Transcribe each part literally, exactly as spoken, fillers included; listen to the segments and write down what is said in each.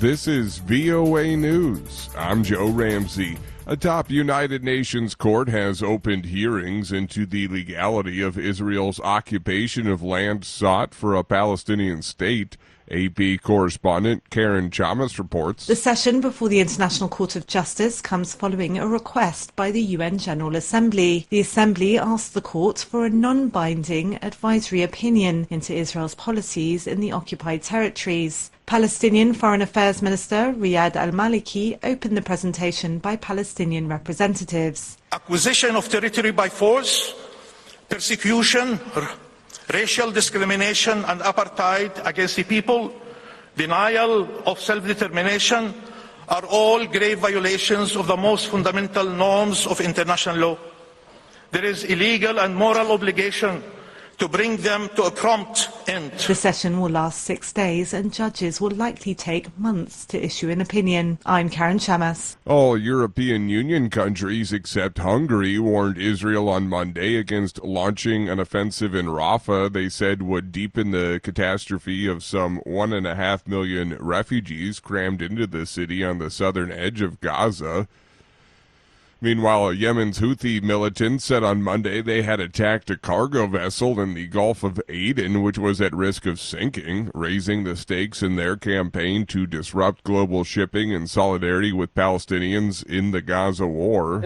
This is V O A News. I'm Joe Ramsey. A top United Nations court has opened hearings into the legality of Israel's occupation of land sought for a Palestinian state. A P correspondent Karen Chamas reports. The session before the International Court of Justice comes following a request by the U N General Assembly. The Assembly asked the court for a non-binding advisory opinion into Israel's policies in the occupied territories. Palestinian Foreign Affairs Minister Riyad al-Maliki opened the presentation by Palestinian representatives. Acquisition of territory by force, persecution, racial discrimination and apartheid against the people, denial of self-determination are all grave violations of the most fundamental norms of international law. There is a legal and moral obligation to bring them to a prompt end. The session will last six days and judges will likely take months to issue an opinion. I'm Karen Chamas. All European Union countries except Hungary warned Israel on Monday against launching an offensive in Rafah they said would deepen the catastrophe of some one and a half million refugees crammed into the city on the southern edge of Gaza. Meanwhile, Yemen's Houthi militants said on Monday they had attacked a cargo vessel in the Gulf of Aden, which was at risk of sinking, raising the stakes in their campaign to disrupt global shipping in solidarity with Palestinians in the Gaza war.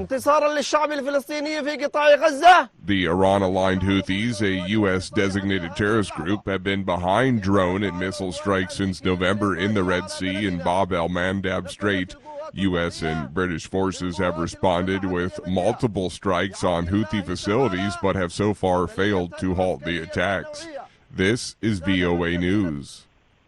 The Iran-aligned Houthis, a U S-designated terrorist group, have been behind drone and missile strikes since November in the Red Sea and Bab el-Mandab Strait. U S and British forces have responded with multiple strikes on Houthi facilities but have so far failed to halt the attacks. This is V O A News.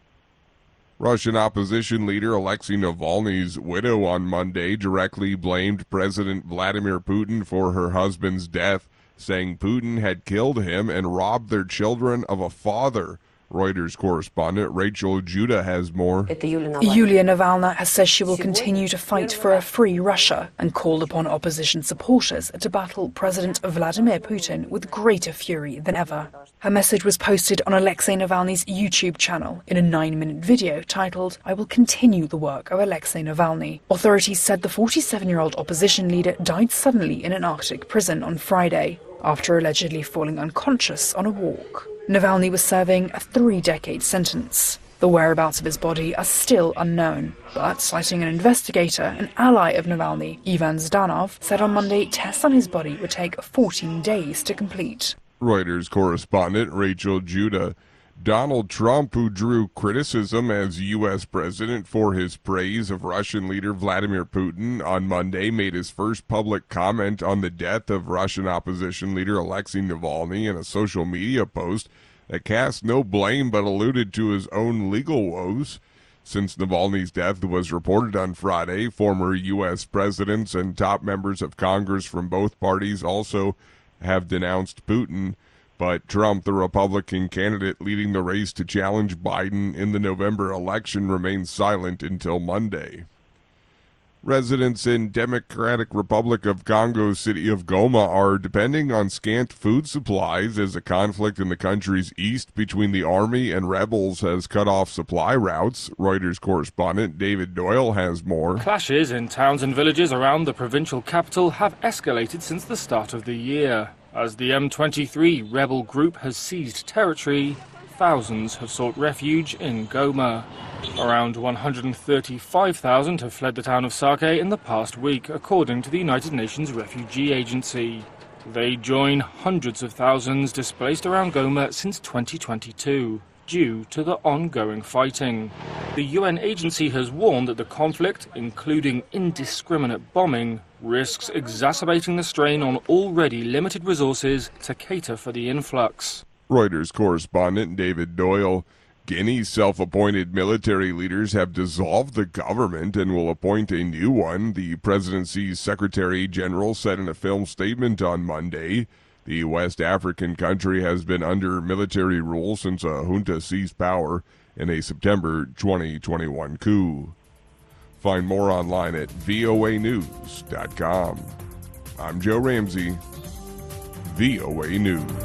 Russian opposition leader Alexei Navalny's widow on Monday directly blamed President Vladimir Putin for her husband's death, saying Putin had killed him and robbed their children of a father. Reuters correspondent Rachel Judah has more. Yulia Navalny has said she will continue to fight for a free Russia and called upon opposition supporters to battle President Vladimir Putin with greater fury than ever. Her message was posted on Alexei Navalny's YouTube channel in a nine-minute video titled, "I will continue the work of Alexei Navalny." Authorities said the forty-seven-year-old opposition leader died suddenly in an Arctic prison on Friday after allegedly falling unconscious on a walk. Navalny was serving a three-decade sentence. The whereabouts of his body are still unknown, but citing an investigator, an ally of Navalny, Ivan Zdanov, said on Monday tests on his body would take fourteen days to complete. Reuters correspondent Rachel Judah. Donald Trump, who drew criticism as U S president for his praise of Russian leader Vladimir Putin, on Monday made his first public comment on the death of Russian opposition leader Alexei Navalny in a social media post that cast no blame but alluded to his own legal woes. Since Navalny's death was reported on Friday, former U S presidents and top members of Congress from both parties also have denounced Putin. But Trump, the Republican candidate leading the race to challenge Biden in the November election, remains silent until Monday. Residents in Democratic Republic of Congo city of Goma are depending on scant food supplies as a conflict in the country's east between the army and rebels has cut off supply routes. Reuters correspondent David Doyle has more. Clashes in towns and villages around the provincial capital have escalated since the start of the year. As the M twenty-three rebel group has seized territory, thousands have sought refuge in Goma. Around one hundred thirty-five thousand have fled the town of Sake in the past week, according to the United Nations Refugee Agency. They join hundreds of thousands displaced around Goma since twenty twenty-two, due to the ongoing fighting. The U N agency has warned that the conflict, including indiscriminate bombing, risks exacerbating the strain on already limited resources to cater for the influx. Reuters correspondent David Doyle. Guinea's self-appointed military leaders have dissolved the government and will appoint a new one, the presidency's Secretary General said in a film statement on Monday. The West African country has been under military rule since a junta seized power in a September twenty twenty-one coup. Find more online at V O A news dot com. I'm Joe Ramsey, V O A News.